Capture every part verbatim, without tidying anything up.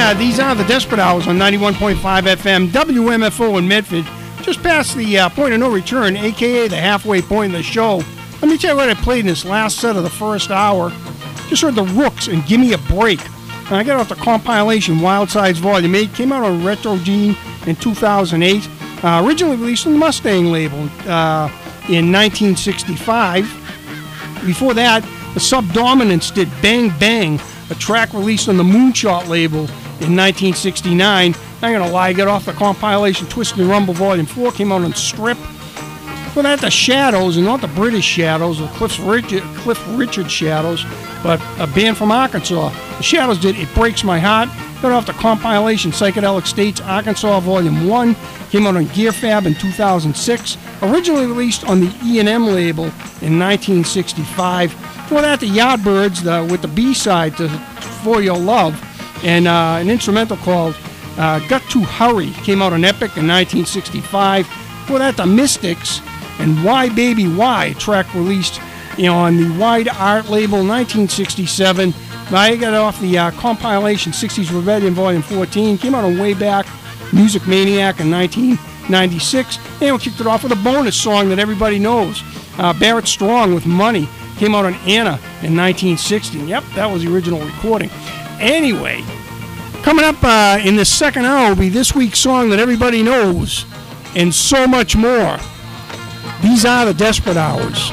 Yeah, these are the Desperate Hours on ninety-one point five F M, W M F O in Medford. Just past the uh, point of no return, a k a the halfway point of the show. Let me tell you what I played in this last set of the first hour. Just heard the Rooks and Gimme a Break. And I got off the compilation Wild Sides Volume eight. Came out on Retro Gene in two thousand eight. Uh, originally released on the Mustang label uh, in nineteen sixty-five. Before that, the Subdominants did Bang Bang, a track released on the Moonshot label in nineteen sixty-nine. I'm going to lie, I got off the compilation Twist and Rumble Volume four, came out on Strip. Before that, the Shadows, and not the British Shadows, the Cliff Richard, Cliff Richard Shadows, but a band from Arkansas. The Shadows did It Breaks My Heart. Got off the compilation Psychedelic States Arkansas Volume one, came out on Gear Fab in two thousand six. Originally released on the E and M label in nineteen sixty-five. Before that, the Yardbirds the, with the B-side to For Your Love, and uh, an instrumental called uh, Got to Hurry, came out on Epic in nineteen sixty-five. Before that, the Mystics and Why Baby Why, track released you know, on the Wide Art label nineteen sixty-seven. I got off the uh, compilation sixties Rebellion Volume fourteen, came out on Way Back, Music Maniac in nineteen ninety-six, and we kicked it off with a bonus song that everybody knows, uh, Barrett Strong with Money, came out on Anna in nineteen sixty. Yep, that was the original recording. Anyway, coming up uh, in the second hour will be this week's song that everybody knows, and so much more. These are the Desperate Hours.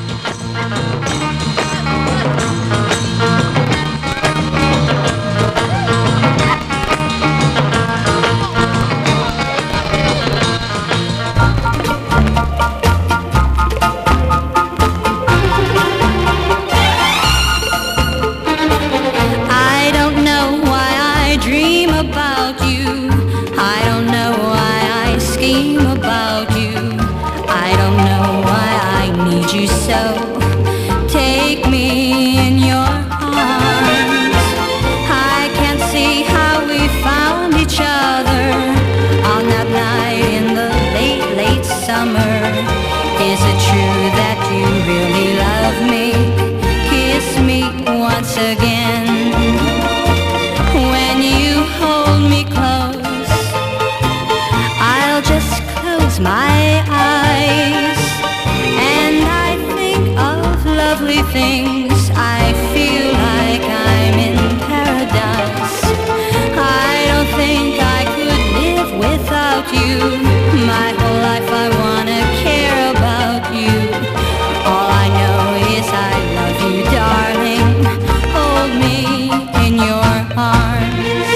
Things I feel like I'm in paradise. I don't think I could live without you. My whole life I wanna care about you. All I know is I love you, darling. Hold me in your arms.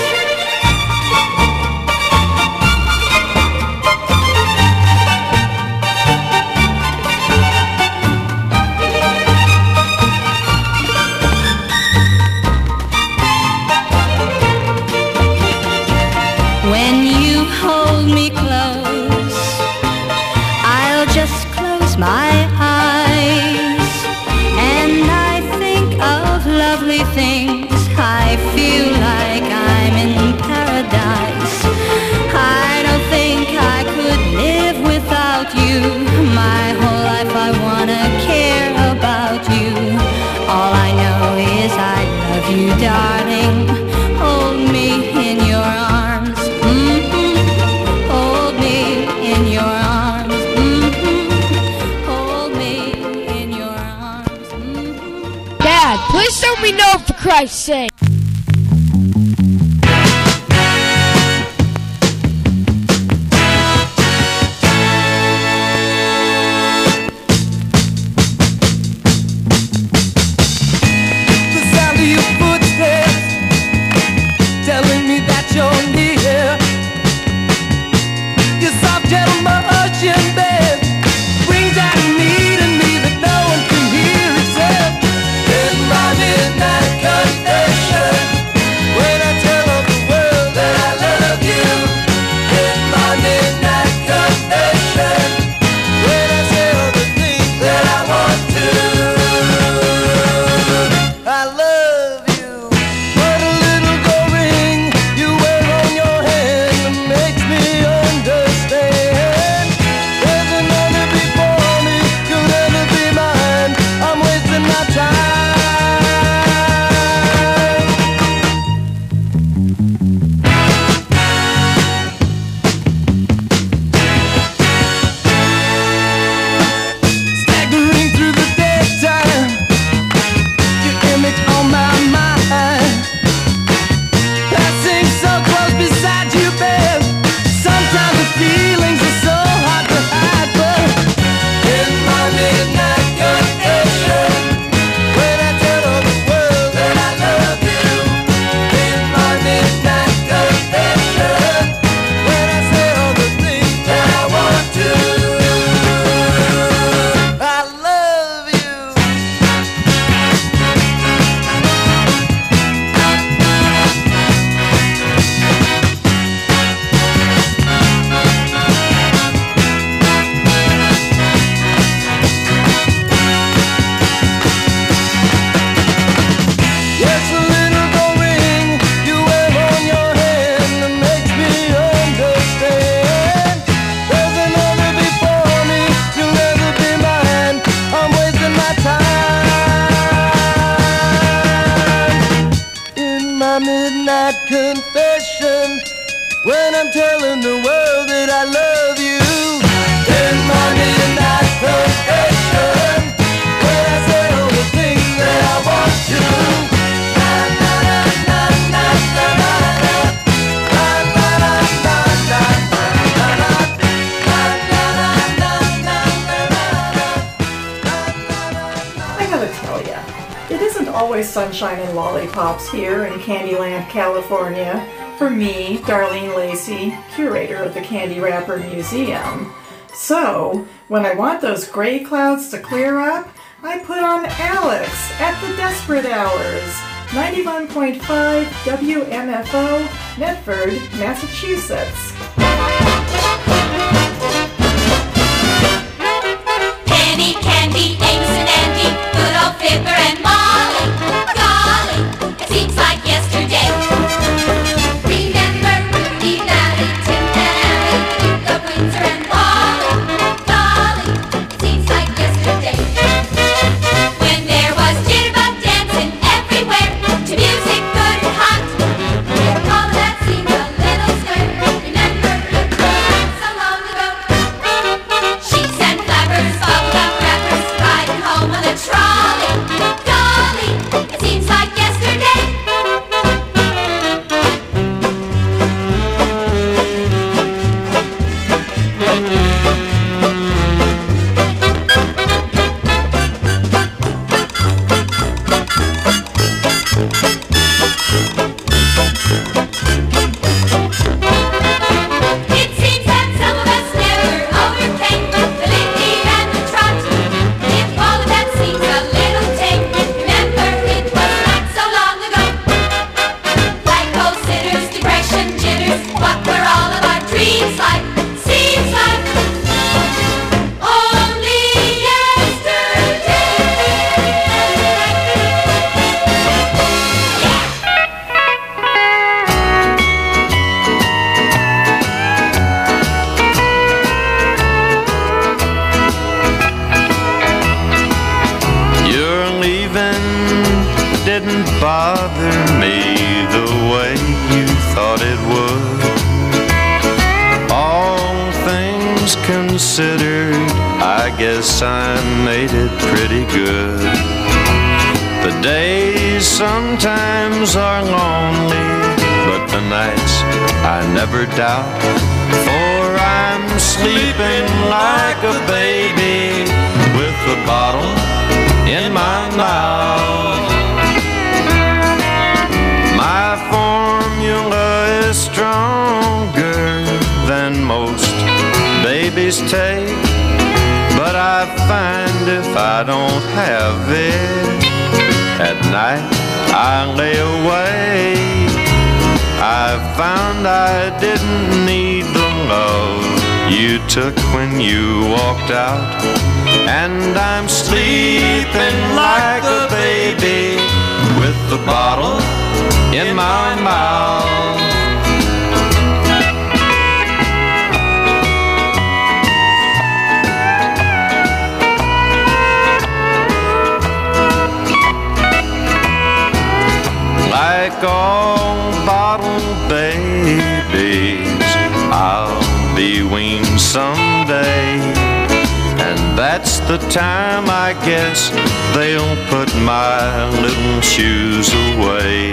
Things I feel like I'm in paradise. I don't think I could live without you. My whole life I wanna care about you. All I know is I love you, darling. Hold me in your arms. Mm-hmm. Hold me in your arms. Mm-hmm. Hold me in your arms. Mm-hmm. Dad, please let me know, for Christ's sake. Midnight confession. my midnight confession when I'm telling the world that I love you. In my midnight confession when I say all the things that I want to. Na na na na na na na na na na na na I gotta tell ya, it isn't always sunshine and lollipops here in Candyland, California. For me, Darlene Lacey, curator of the Candy Wrapper Museum. So, when I want those gray clouds to clear up, I put on Alex at the Desperate Hours, ninety-one point five W M F O, Medford, Massachusetts. Penny, Candy, Amos and Andy, good old Fibber and Molly. Golly, it seems like yesterday. Took when you walked out, and I'm sleeping like a baby with the bottle in my mouth. Like all bottle babies, I'll be weaned someday, and that's the time I guess they'll put my little shoes away.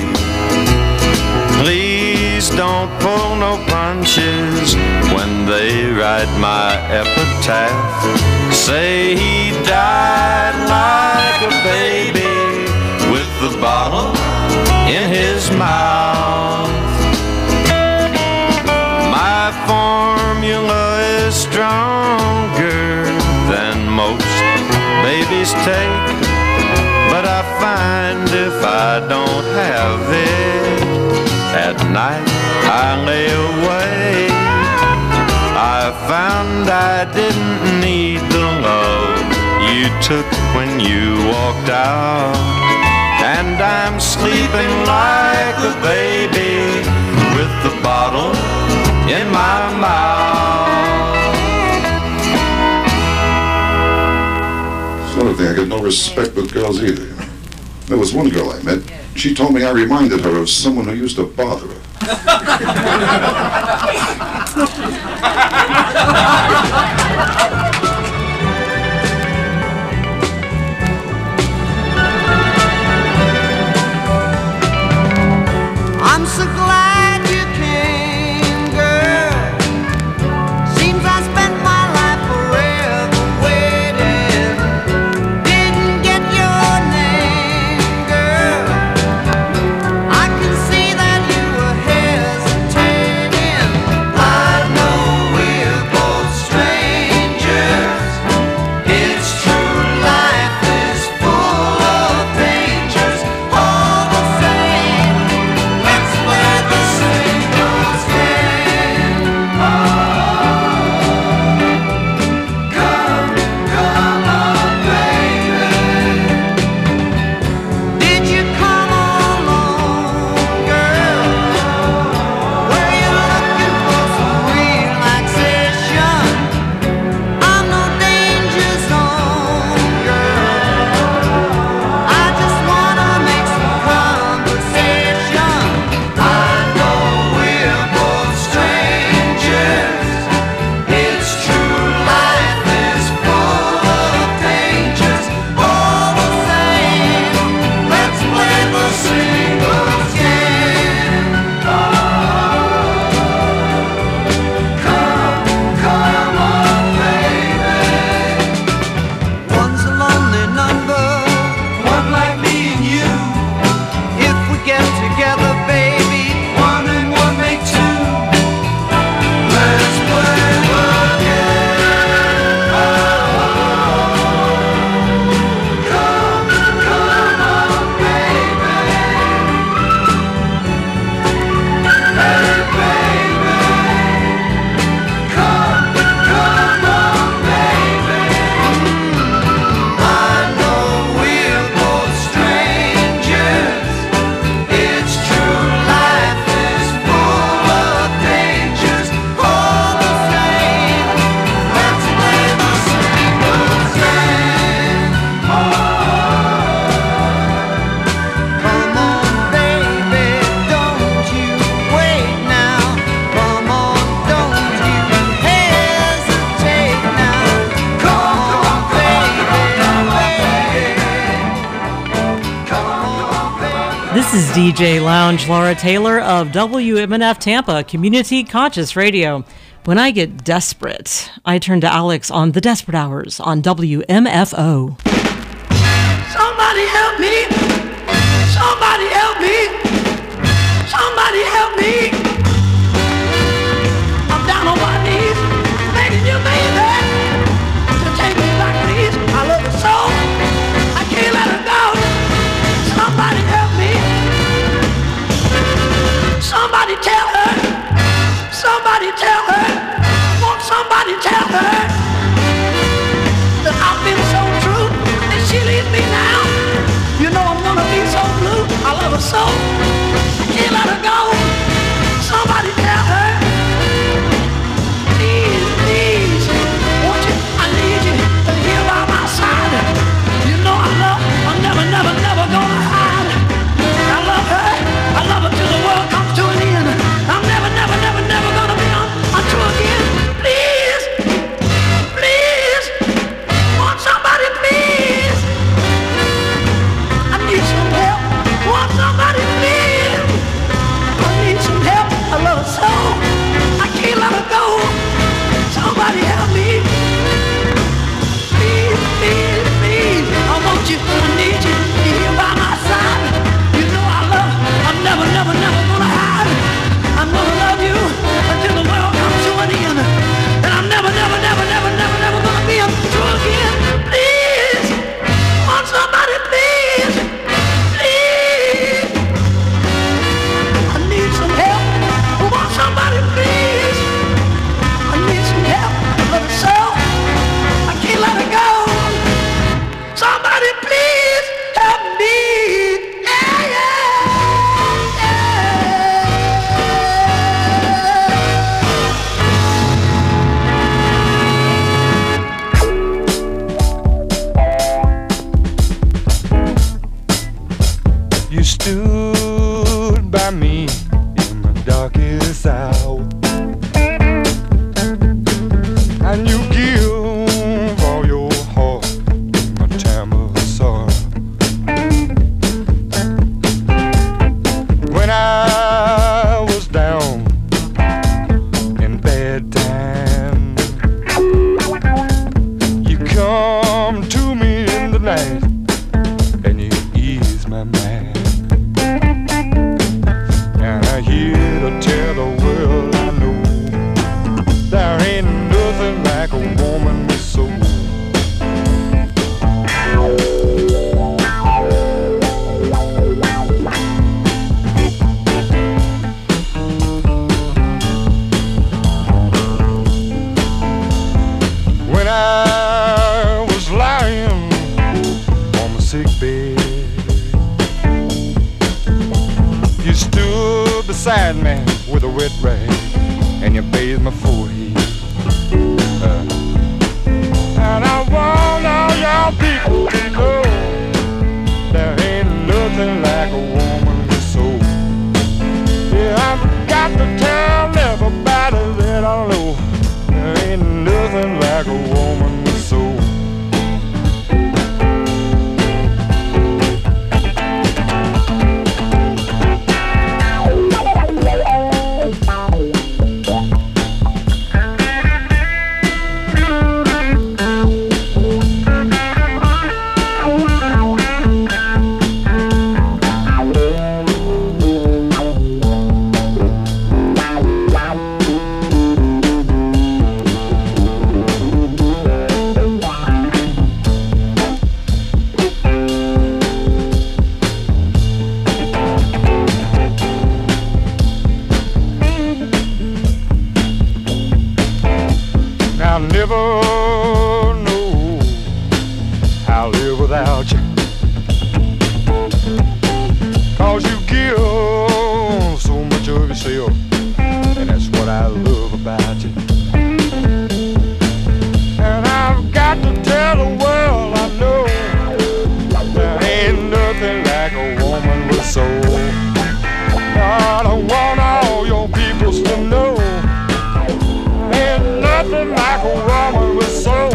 Please don't pull no punches when they write my epitaph. Say he died like a baby with the bottle in his mouth. My formula is stronger than most babies take, but I find if I don't have it at night I lay away. I found I didn't need the love you took when you walked out, and I'm sleeping like a baby with the bottle in my mouth. It's another thing, I get no respect with girls either. You know? There was one girl I met, She told me I reminded her of someone who used to bother her. I'm so glad you came, girl. Seems I spent my life forever waiting. Didn't get your name, girl. I can see that you were hesitating. I know we're both strangers. It's true, life is full of dangers. All the same, let's play the singles game. Oh, come, come on, baby. Did you come alone, girl? Were you looking for some relaxation? I'm no danger zone, girl. I just wanna make some conversation. I know we're both strangers. It's true, life is full of dangers. All the same, let's play the singles game. Oh, come, come on, baby. One's a lonely number, one like me and you. If we get together, baby, one and one make two. Let's play the game. Oh, come, come on, baby. Hey, baby. Come, come on, baby. I know we're both strangers. It's true, life is full of dangers. All the same, let's play the singles game. Oh, come on, baby, don't you wait now. Come on, don't you hesitate now. Come on, baby, baby. Come on, baby. This is D J Lounge Laura Taylor of W M N F Tampa, Community Conscious Radio. When I get desperate, I turn to Alex on The Desperate Hours on W M F O. Somebody help me! Somebody help me! Somebody help me! I'm down on my knees, begging you, baby, to take me back, please. I love her so, I can't let her go. Somebody help me! Somebody tell her! Somebody tell her! Won't somebody tell her that I've been so true and she leaves me now? You know I'm gonna be so blue. I love her so, I can't let her go. Somebody tell her, please, please, won't you? I need you here by my side. You know I love, I'm never, never, never gonna hide. I love her, I love her till the world comes to an end. I'm never, never, never, never gonna be un- untrue again. Please, please, won't somebody please? I need some help. Won't somebody please? stood beside me with a wet rag and you bathed my forehead. Uh, and I want all y'all people to know there ain't nothing like a woman with soul. Yeah, I've got to tell everybody that I know there ain't nothing like a woman with soul. I'll never know how to live without you, 'cause you give so much of yourself, and that's what I love about you. And I've got to tell the world I know there ain't nothing like a woman with soul. God, I want all your peoples to know ain't nothing like a woman with soul.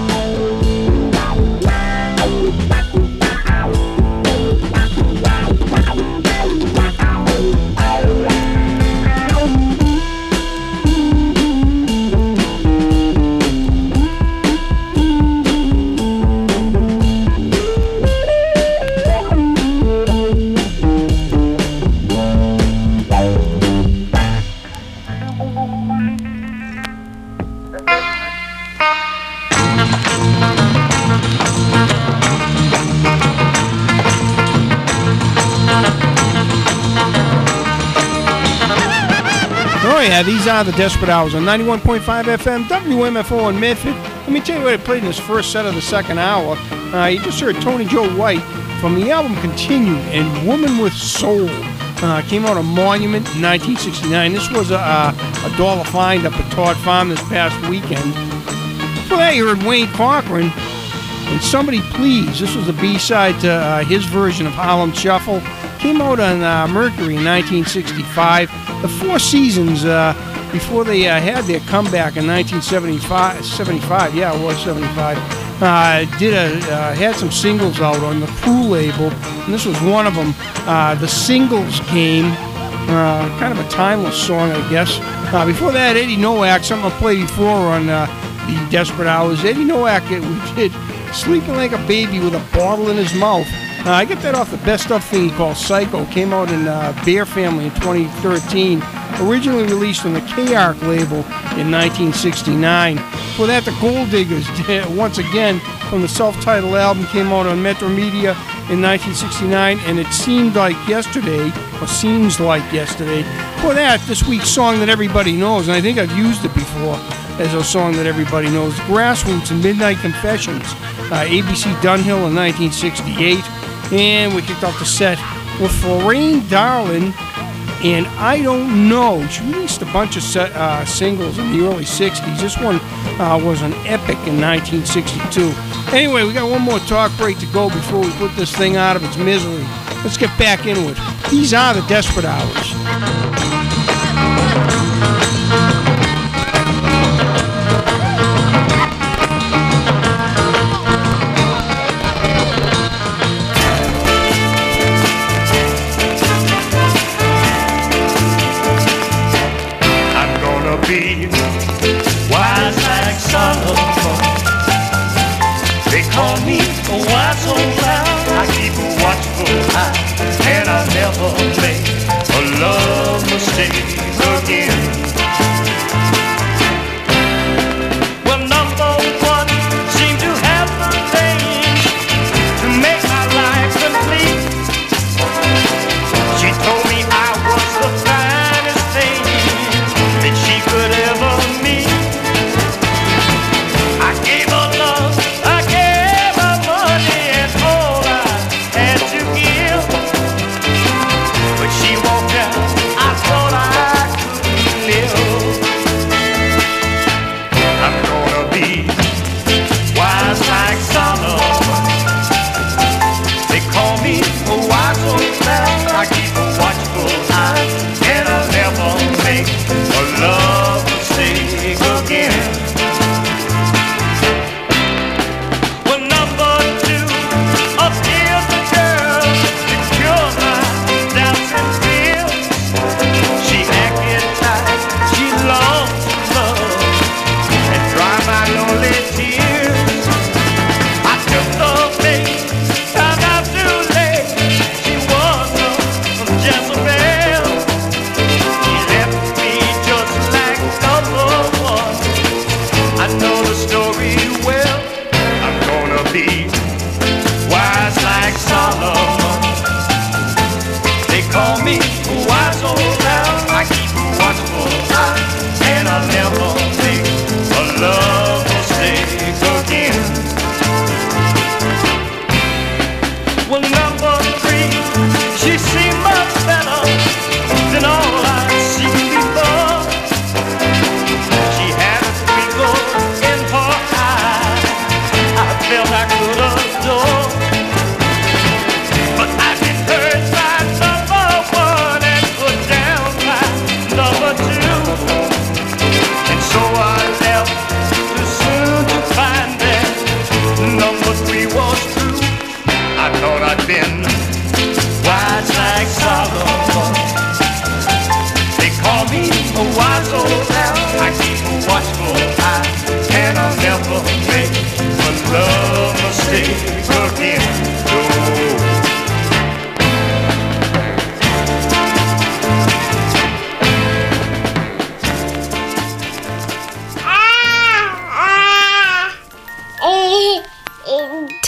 Oh yeah, these are the Desperate Hours on ninety-one point five F M, W M F O in Medford. Let me tell you what I played in this first set of the second hour. Uh, you just heard Tony Joe White from the album Continued and Woman with Soul. Uh, came out on Monument in nineteen sixty-nine. This was a, a, a dollar find up at Todd Farm this past weekend. For that, you heard Wayne Cochran and Somebody Please. This was the B-side to uh, his version of Harlem Shuffle. Came out on uh, Mercury in nineteen sixty-five. The Four Seasons, uh, before they uh, had their comeback in nineteen seventy-five, seventy-five, yeah, it was seventy-five, uh, did a, uh, had some singles out on the Crew label, and this was one of them. Uh, the Singles Game, uh, kind of a timeless song, I guess. Uh, before that, Eddie Nowak, something I played before on uh, the Desperate Hours. Eddie Nowak, we did Sleeping Like a Baby with a Bottle in His Mouth. Uh, I got that off the Best Of thing called Psycho. Came out in uh, Bear Family in twenty thirteen. Originally released on the K-Arc label in nineteen sixty-nine. For that, the Gold Diggers, once again, from the self-titled album, came out on Metro Media in nineteen sixty-nine, and It Seemed Like Yesterday, or Seems Like Yesterday. For that, this week's song that everybody knows, and I think I've used it before as a song that everybody knows, Grassroots and Midnight Confessions, uh, A B C Dunhill in nineteen sixty-eight. And we kicked off the set with Lorraine Darling and I Don't Know. She released a bunch of set, uh, singles in the early sixties. This one uh, was an epic in nineteen sixty-two. Anyway, we got one more talk break to go before we put this thing out of its misery. Let's get back into it. These are the Desperate Hours. Be wise like Solomon. They call me a wise old clown. I keep a watchful eye, and I never make a love mistake again. Well, number one seemed to have the things to make my life complete. She told me I was the finest thing that she could ever meet. I gave her love, I gave her money, and all I had to give. But she walked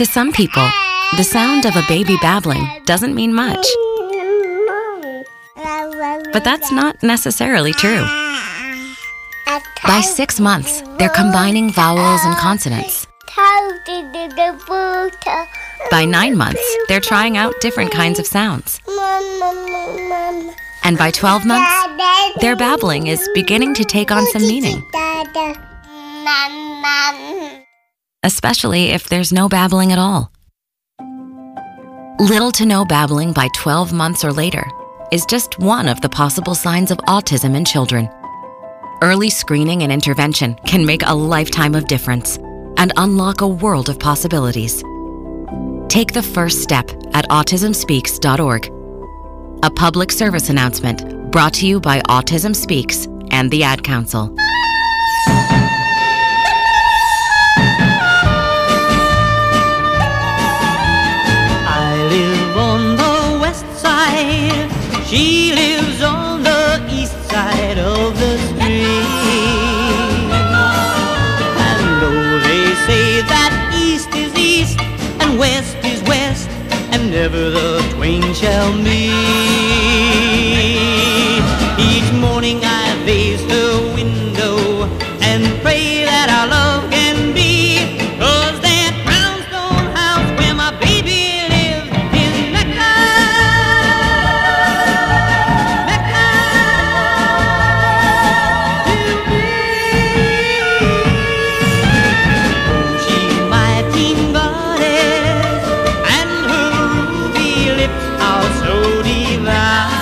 To some people, the sound of a baby babbling doesn't mean much. But that's not necessarily true. By six months, they're combining vowels and consonants. By nine months, they're trying out different kinds of sounds. And by twelve months, their babbling is beginning to take on some meaning. Especially if there's no babbling at all. Little to no babbling by twelve months or later is just one of the possible signs of autism in children. Early screening and intervention can make a lifetime of difference and unlock a world of possibilities. Take the first step at autism speaks dot org. A public service announcement brought to you by Autism Speaks and the Ad Council. I live on the west side, she lives on the east side of the street. And though they say that east is east and west is west, and never the twain shall meet. Each morning I face her window and pray that our love can be, 'cause that brownstone house where my baby lives is Mecca, Mecca to me. Oh, she's my teen goddess, and her ruby lips are so divine.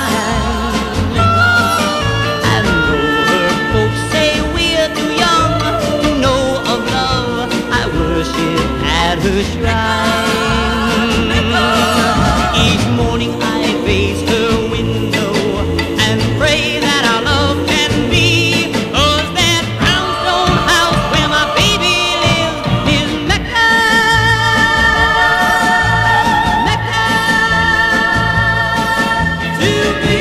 And though her folks say we're too young to know of love, I worship at her shrine. Each morning I face her window and pray that our love can be, 'cause that brownstone house where my baby lives is Mecca, Mecca to me.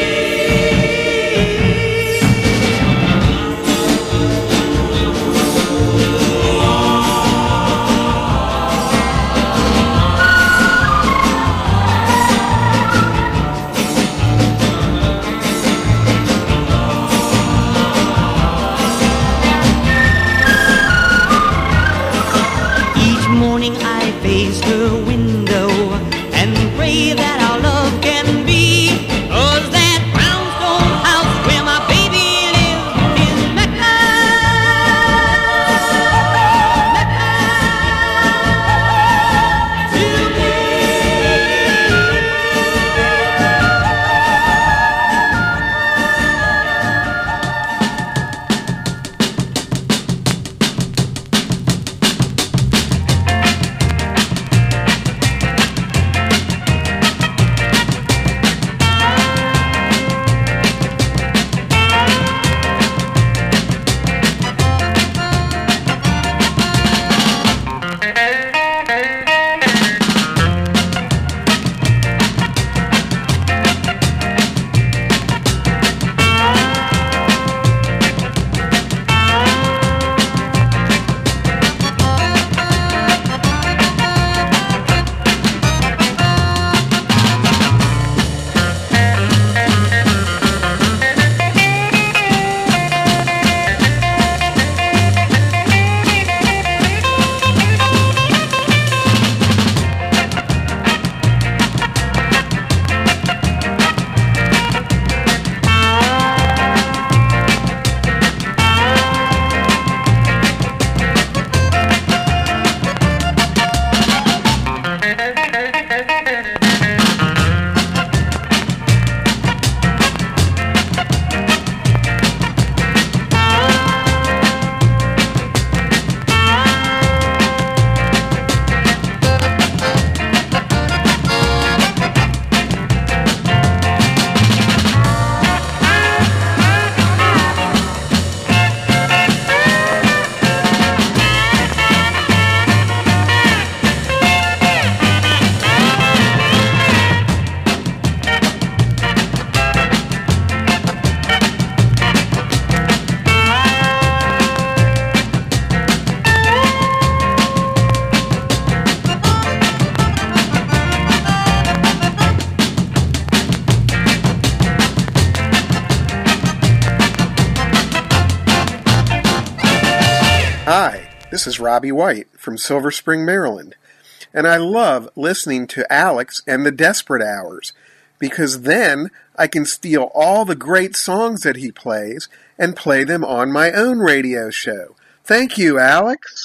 Hi, this is Robbie White from Silver Spring, Maryland, and I love listening to Alex and the Desperate Hours, because then I can steal all the great songs that he plays and play them on my own radio show. Thank you, Alex.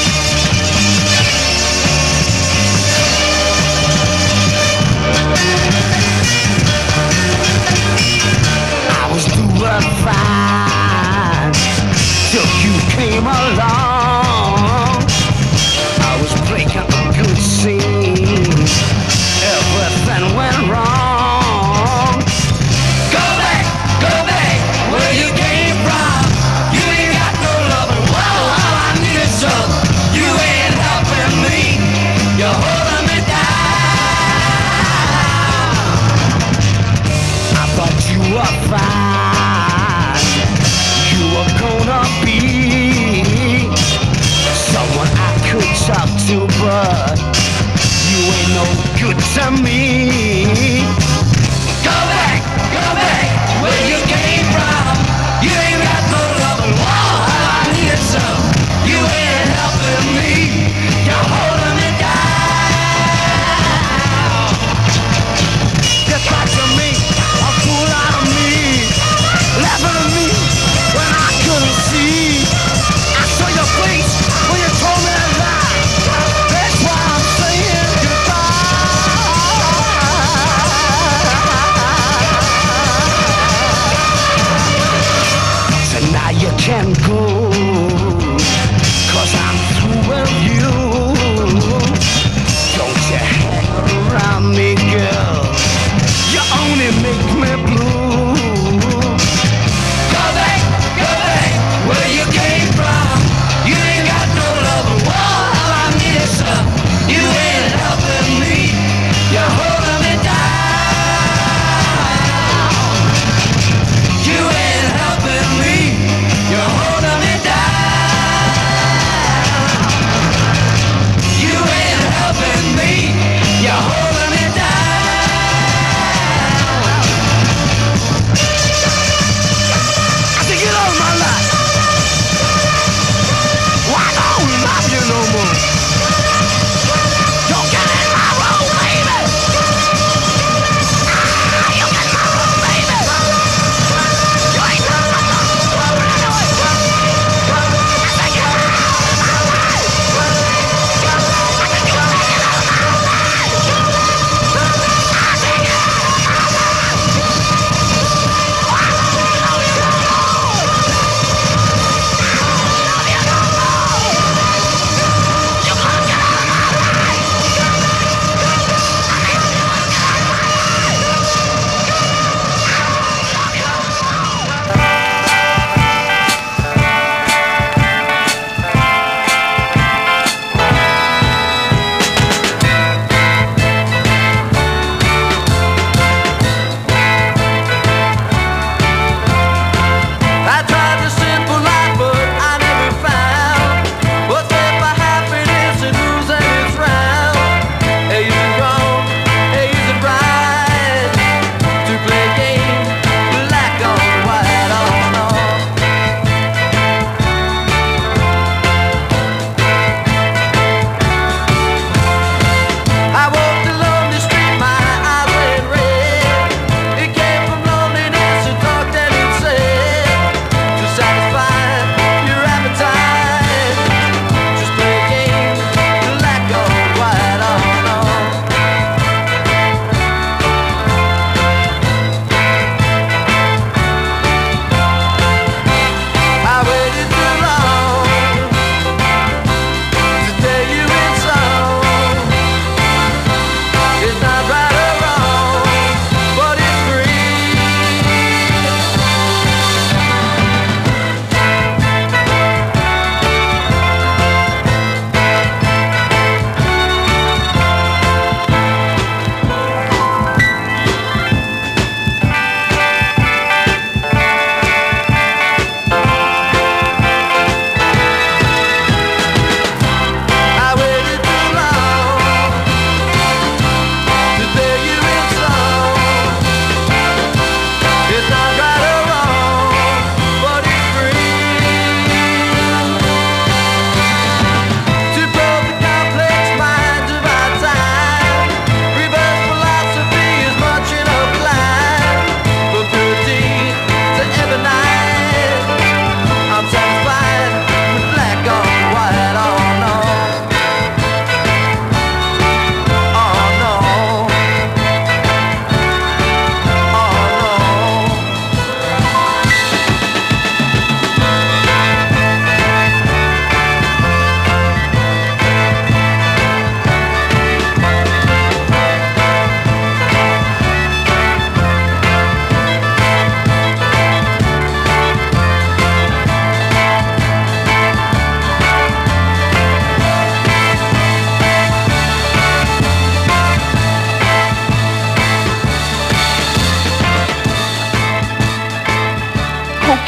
I was doing fine till you came along. I was breaking a good scene. Everything went wrong. Go back, go back where you came from. You ain't got no loving. Whoa, all I need is some. You ain't helping me. You're holding me down. I thought you were fine. You were gonna be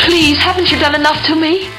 please, haven't you done enough to me?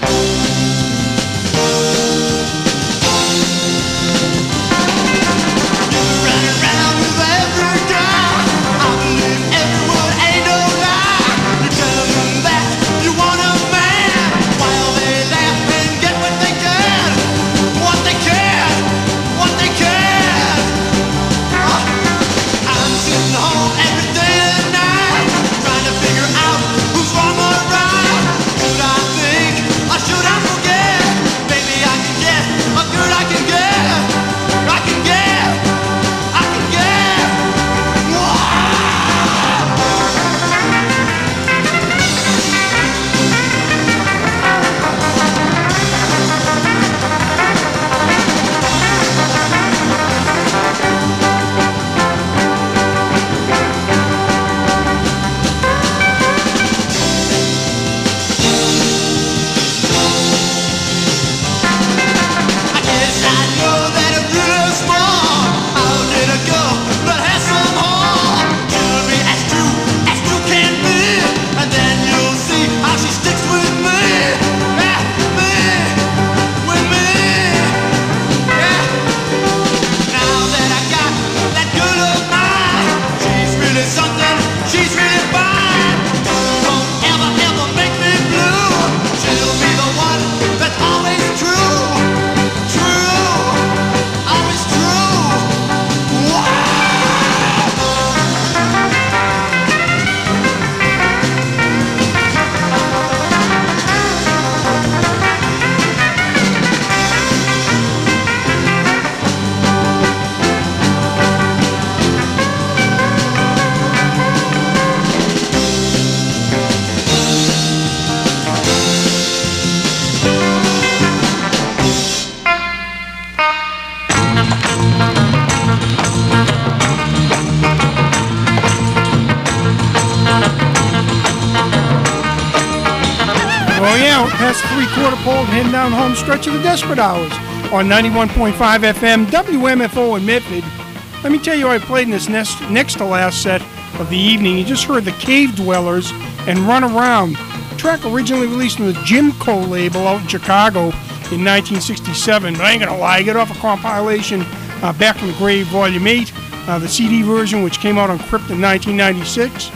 Three-quarter pole and heading down the home stretch of the Desperate Hours on ninety-one point five F M W M F O in Medford. Let me tell you, I played in this next, next to last set of the evening. You just heard the Cave Dwellers and Run Around. The track originally released on the Jimco label out in Chicago in nineteen sixty-seven. But I ain't gonna lie, I get off a compilation uh, Back from the Grave Volume eight, uh, the C D version, which came out on Crypt in nineteen ninety-six.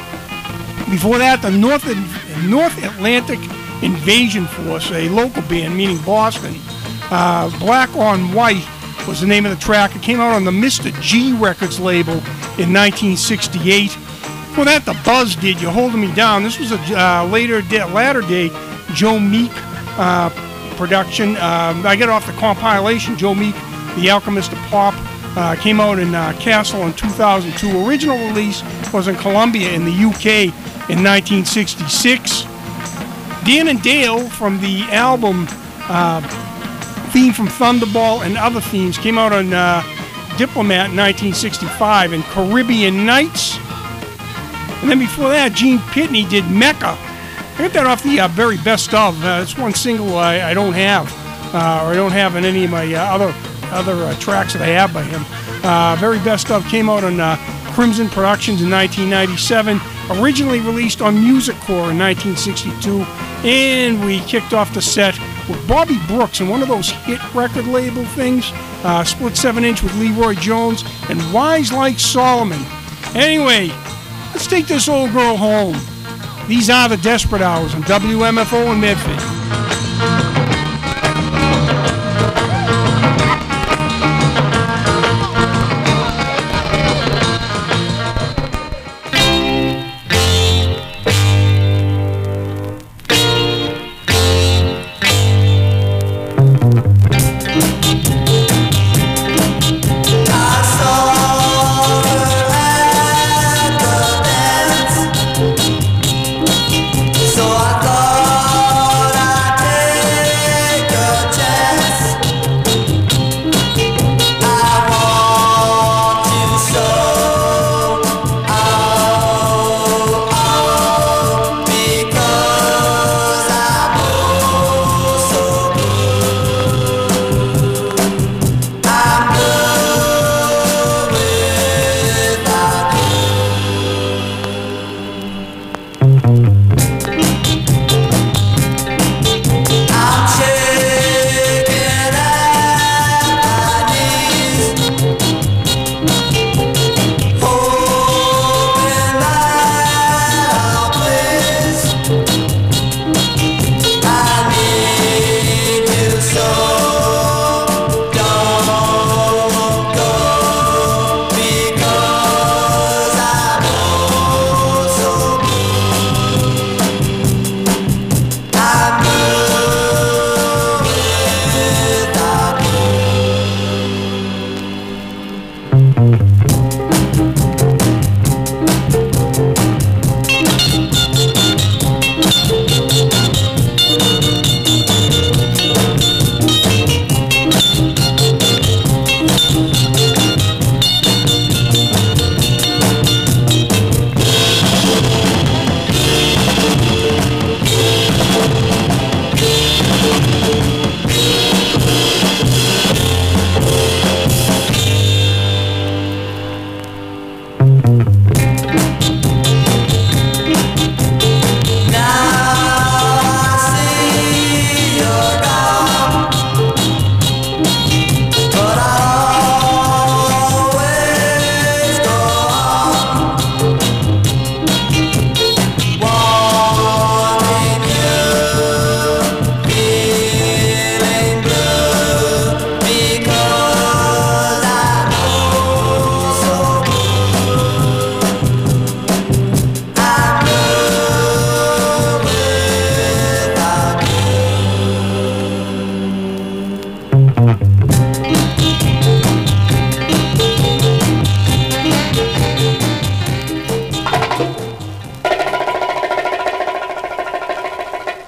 Before that, the North, North Atlantic Invasion Force, a local band, meaning Boston. Uh, Black on White was the name of the track. It came out on the Mister G Records label in nineteen sixty-eight. Before that, the Buzz did You Holding Me Down. This was a uh, later, day, latter day Joe Meek uh, production. Um, I get off the compilation. Joe Meek, The Alchemist of Pop, uh, came out in uh, Castle in two thousand two. Original release was in Columbia in the U K in nineteen sixty-six. Dan and Dale from the album uh, Theme from Thunderball and Other Themes came out on uh, Diplomat in nineteen sixty-five, and Caribbean Nights. And then before that, Gene Pitney did Mecca. I got that off the uh, very best of. Uh, it's one single I, I don't have, uh, or I don't have in any of my uh, other other uh, tracks that I have by him. Uh, very best of came out on uh, Crimson Productions in nineteen ninety-seven. Originally released on Music Core in nineteen sixty-two. And we kicked off the set with Bobby Brooks and one of those hit record label things, uh, split seven inch with Leroy Jones and Wise Like Solomon. Anyway, let's take this old girl home. These are the Desperate Hours on W M F O in Medford. So I thought I'd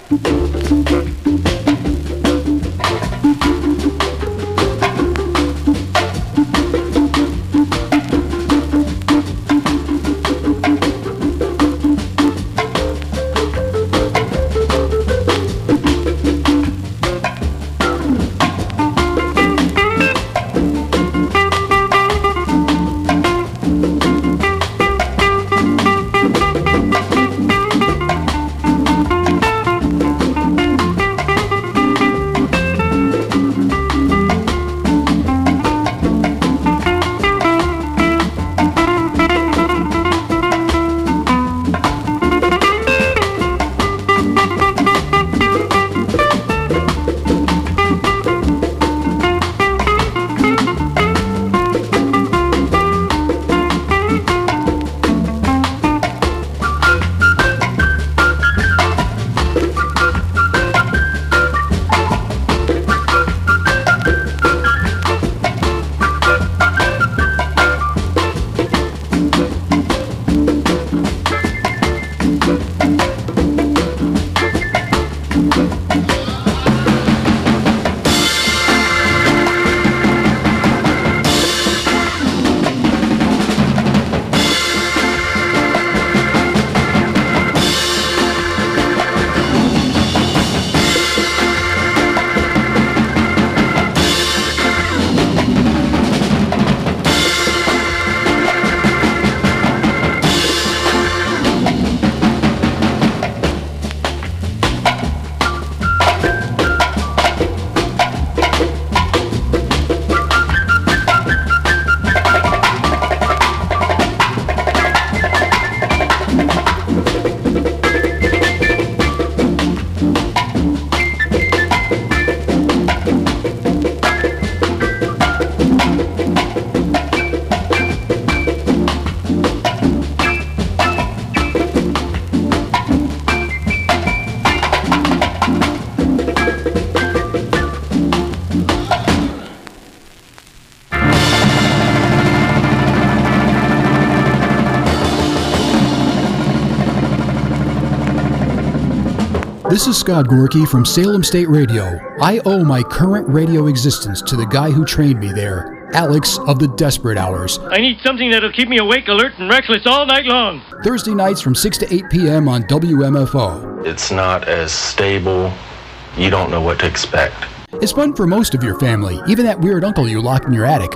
This is Scott Gorky from Salem State Radio. I owe my current radio existence to the guy who trained me there, Alex of the Desperate Hours. I need something that'll keep me awake, alert, and restless all night long. Thursday nights from six to eight p.m. on W M F O. It's not as stable. You don't know what to expect. It's fun for most of your family, even that weird uncle you locked in your attic.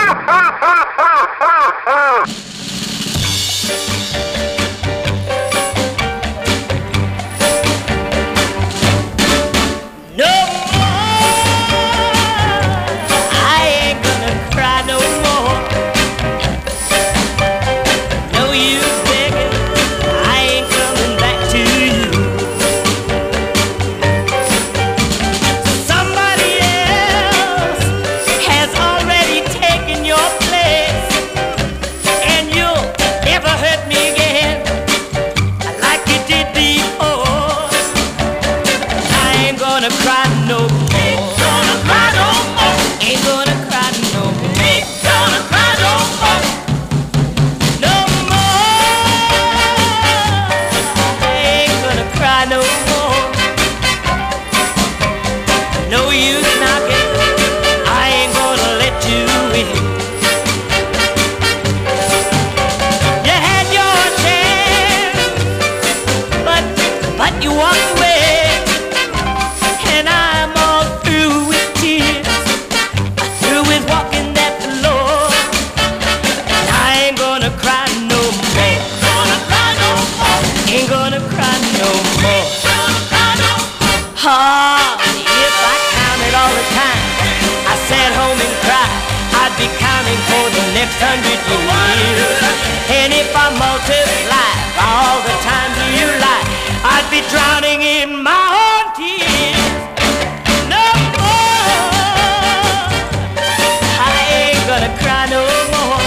Hundred years, and if I multiply all the times you lie, I'd be drowning in my own tears. No more, I ain't gonna cry no more,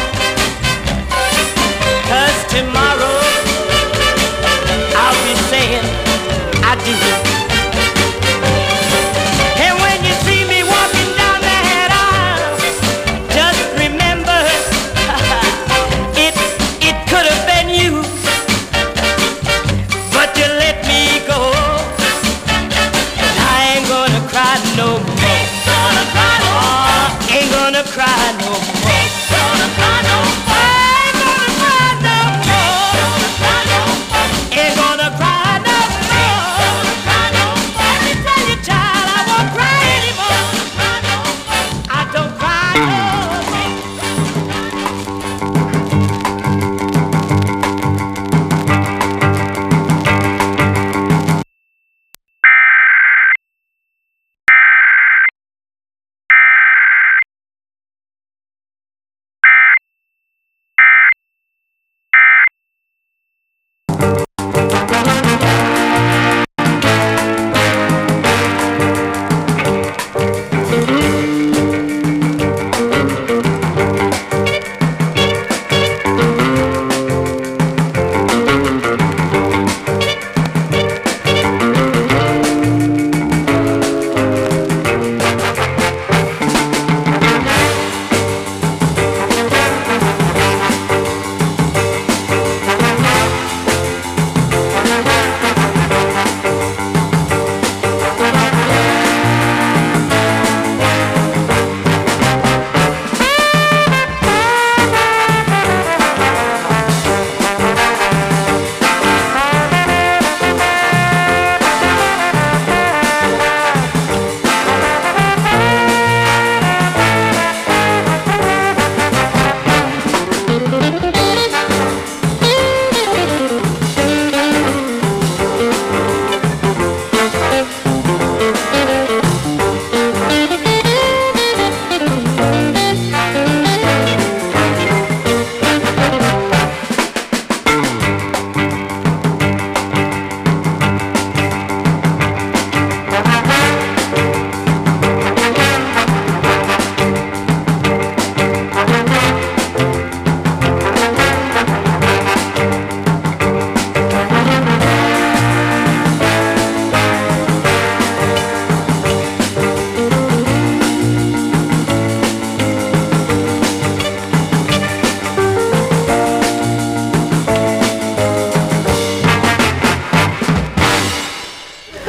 'cause tomorrow I'll be saying I do.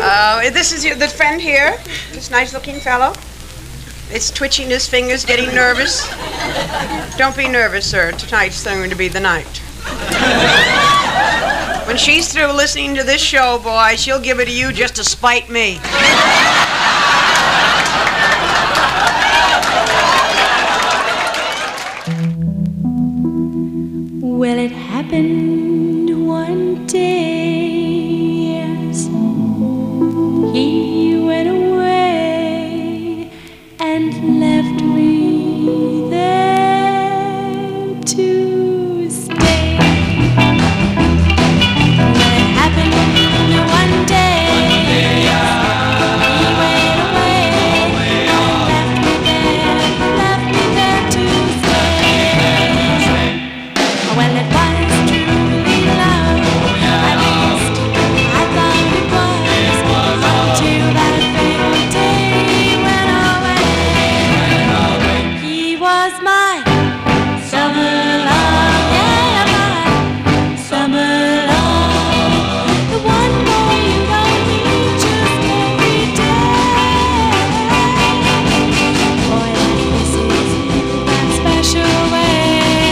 Uh, this is your, the friend here, this nice-looking fellow. It's twitching his fingers, getting nervous. Don't be nervous, sir. Tonight's going to be the night. When she's through listening to this show, boy, she'll give it to you just to spite me. Well, it happened one day, yes. He went away and left me there to stay. Well, it happened one day, he went away and left me there, left me there to stay. Well, it was truly love, at least I thought it was, until that fatal day went away. He was my summer love, yeah, my summer love, the one boy you don't need just every day. Boy, that kisses you that special way.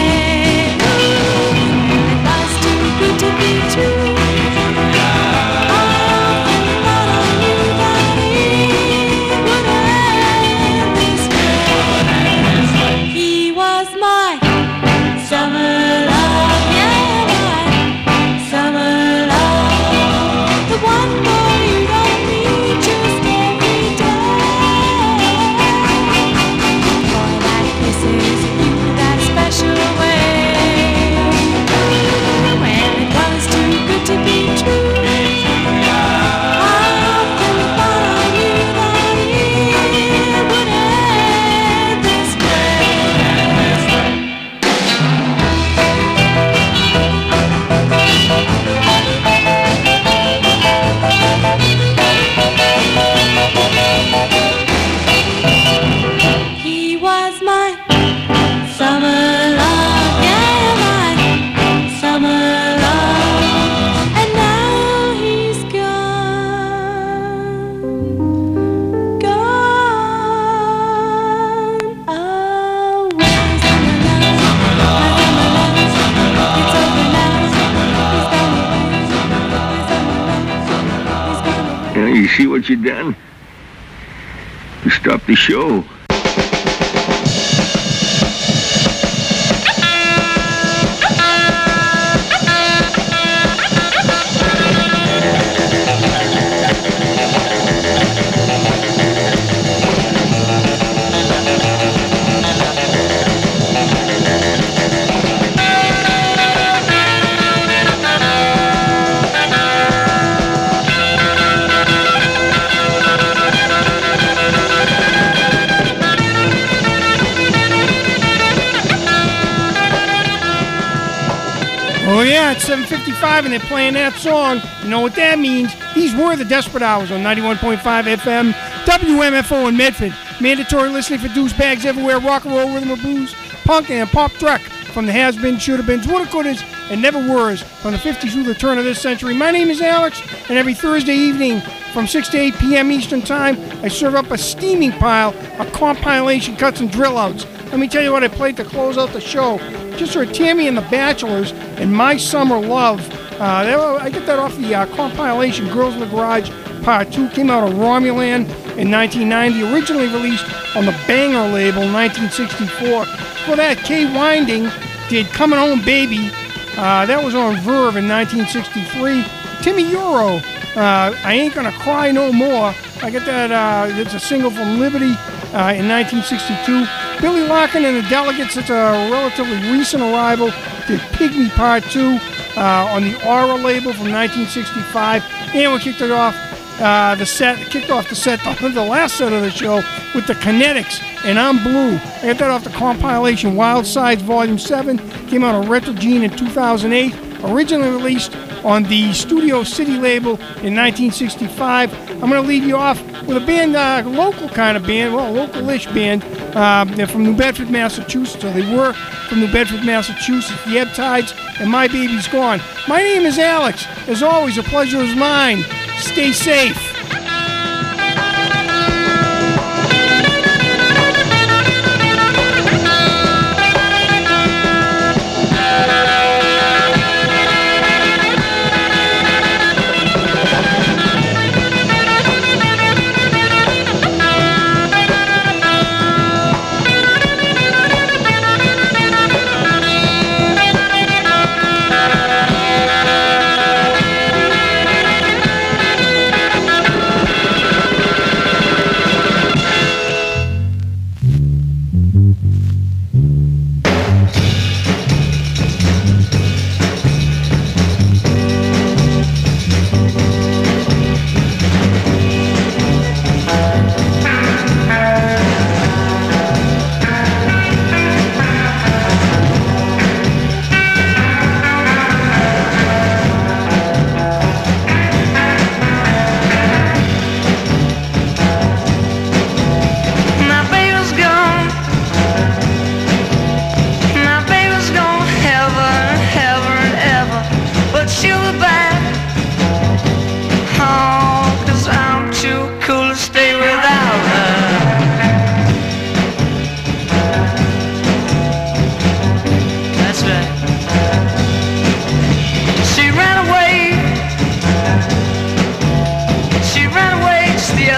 It was too good to be true. I often thought I knew that it would end this way. He was my summer love, yeah, my summer love, the one boy you don't need just every day. Boy, that kisses you that special way. When it was too good to be true, I often thought I knew that it would end this way. He was my summer love, yeah, my summer love, and now he's gone, gone away. Summer love, my summer love, it's over now, he's gone away, he's gone away, he's gone away. Yeah, you see what you done? You stopped the show. Oh yeah, it's seven fifty-five and they're playing that song. You know what that means? These were the Desperate Hours on ninety-one point five F M, W M F O in Medford. Mandatory listening for douchebags everywhere, rock and roll, rhythm and blues, punk and pop truck from the has-beens, should-have-beens, woulda-couldas, and never-weres from the fifties through the turn of this century. My name is Alex, and every Thursday evening from six to eight p.m. Eastern Time, I serve up a steaming pile of compilation cuts and drill-outs. Let me tell you what I played to close out the show. Just heard Tammy and the Bachelors and My Summer Love. Uh, that, I get that off the uh, compilation Girls in the Garage Part two. Came out of Romulan in nineteen ninety. Originally released on the Banger label in nineteen sixty-four. For that, Kay Winding did Coming Home Baby. Uh, that was on Verve in nineteen sixty-three. Timmy Euro, uh, I Ain't Gonna Cry No More. I get that, uh, it's a single from Liberty uh, in nineteen sixty-two. Billy Larkin and the Delegates, it's a relatively recent arrival, did Pygmy Part two uh, on the Aura label from nineteen sixty-five. And we kicked it off, uh, the set, kicked off the set, the last set of the show with the Kinetics and I'm Blue. I got that off the compilation Wild Sides Volume seven. Came out on Retrogene in two thousand eight. Originally released on the Studio City label in nineteen sixty-five. I'm going to leave you off with a band, uh, local kind of band, well, local-ish band. Uh, they're from New Bedford, Massachusetts, or they were from New Bedford, Massachusetts. The Ebb Tides and My Baby's Gone. My name is Alex. As always, a pleasure is mine. Stay safe.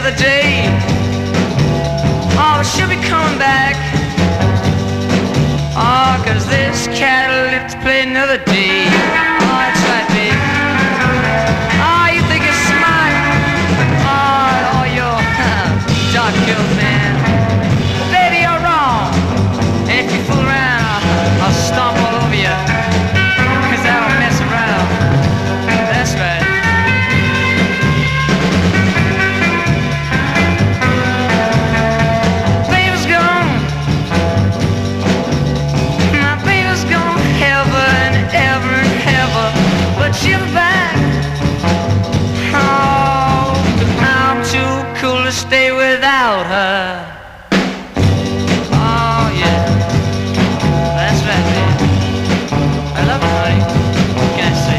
other day. Oh, she'll be coming back. Oh, cause this cat will live to play another day. Oh, that's right, babe. Oh, you think you're smart. Oh, all your dark kills, man. Well, baby, you're wrong. And if you fool around, I'll, I'll stomp all over you. Cause I don't mess around. That's right. Baby's gone. My baby's gone ever and ever and ever. But she'll be back. Oh, I'm too cool to stay without her. Oh, yeah. That's right, baby. I love you, honey. What can I say?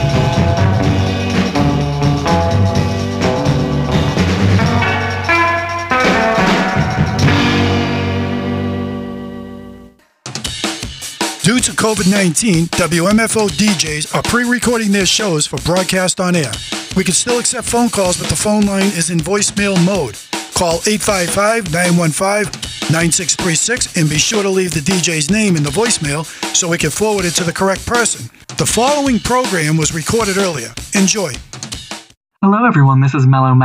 Due to COVID nineteen, W M F O D Js are pre-recording their shows for broadcast on air. We can still accept phone calls, but the phone line is in voicemail mode. Call eight five five, nine one five, nine six three six and be sure to leave the D J's name in the voicemail so we can forward it to the correct person. The following program was recorded earlier. Enjoy. Hello everyone, this is Mellow Matt.